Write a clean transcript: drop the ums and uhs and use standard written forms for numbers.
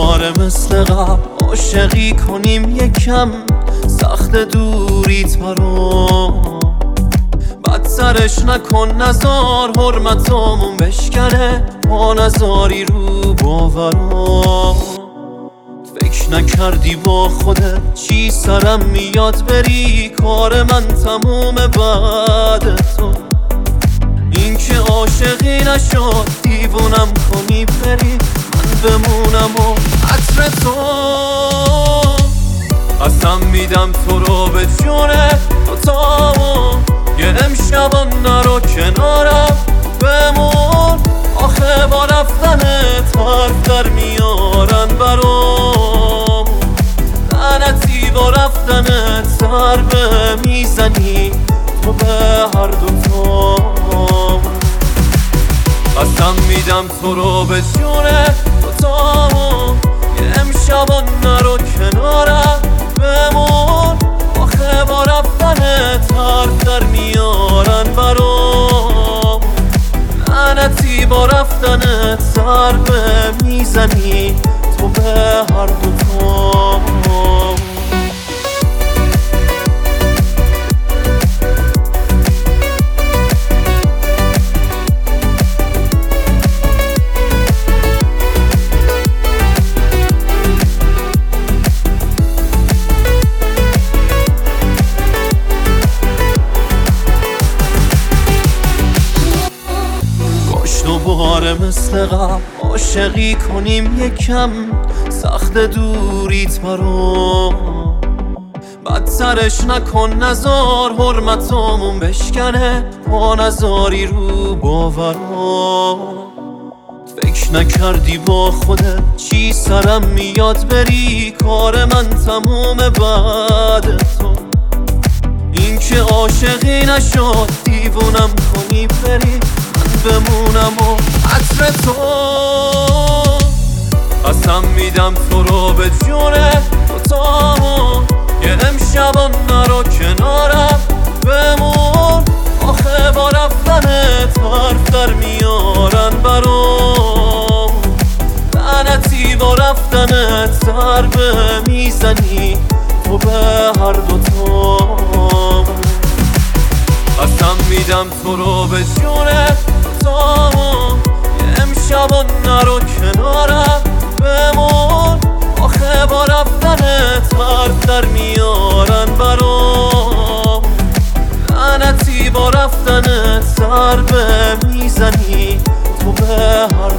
دوباره مثل قبل عاشقی کنیم یکم، سخت دوریت برام بدترش نکن، نزار حرمتامون بشکنه، ما نزاری رو باورام. فکر نکردی با خودت چی سرم میاد بری، کار من تمومه بعد تو. این که عاشقی نشد دیوونم کنی بری، من بمونم و عطر تو. قسم میدم تو رو به جونه دوتامون، یه امشبا نرو کنارم بمون. آخه با رفتنت حرف در میارن برام، لعنتی با رفتنت ضربه میزنی تو به هر دوتامون. قسم میدم تو رو به جونه دوتامون، یه امشبا نرو کنارم بمون. آخه با رفتنت حرف در میارن برام، لعنتی با رفتنت ضربه میزنی تو به هر دوتامون. دوباره مثل قبل عاشقی کنیم یکم، سخت دوریت برام بدترش نکن، نزار حرمتامون بشکنه، ما نزاری رو باورام. فکر نکردی با خودت چی سرم میاد بری، کار من تمومه بعد تو. این که عاشقی نشد دیوونم کنی بری، بمونم و عطر تو. قسم میدم تو رو به جونه دوتامون، یه امشبا نرو کنارم بمون. آخه با رفتنت حرف در میارن برام، لعنتی با رفتنت ضربه میزنی تو به هر دوتامون. قسم میدم تو رو به جونه دوتامون، یه امشبا نرو کنارم بمون. آخه با رفتنت حرف در میارن برام، لعنتی با رفتنت ضربه میزنی تو به هر